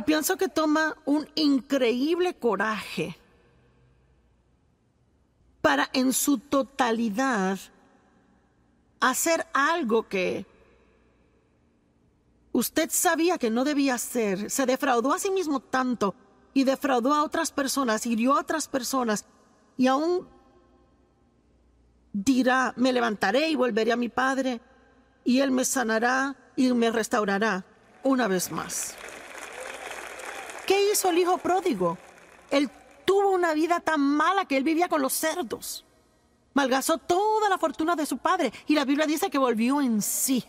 pienso que toma un increíble coraje para en su totalidad hacer algo que usted sabía que no debía hacer. Se defraudó a sí mismo tanto y defraudó a otras personas, hirió a otras personas y aún dirá: me levantaré y volveré a mi padre y él me sanará y me restaurará una vez más. ¿Qué hizo el hijo pródigo? Él tuvo una vida tan mala que él vivía con los cerdos. Malgastó toda la fortuna de su padre y la Biblia dice que volvió en sí.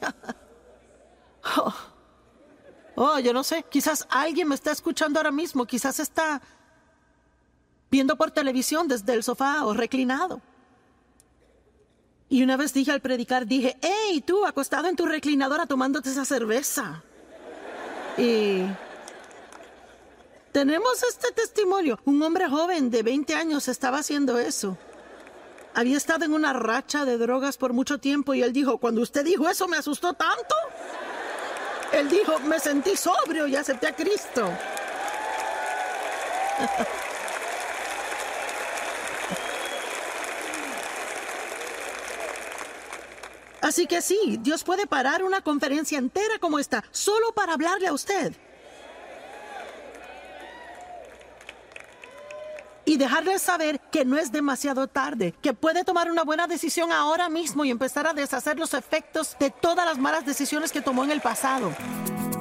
Yo no sé, quizás alguien me está escuchando ahora mismo, quizás está viendo por televisión desde el sofá o reclinado. Y una vez dije al predicar, dije: ¡hey, tú, acostado en tu reclinadora tomándote esa cerveza! Y tenemos este testimonio. Un hombre joven de 20 años estaba haciendo eso. Había estado en una racha de drogas por mucho tiempo y él dijo: cuando usted dijo eso me asustó tanto. Él dijo: me sentí sobrio y acepté a Cristo. Así que sí, Dios puede parar una conferencia entera como esta solo para hablarle a usted. Y dejarle saber que no es demasiado tarde, que puede tomar una buena decisión ahora mismo y empezar a deshacer los efectos de todas las malas decisiones que tomó en el pasado.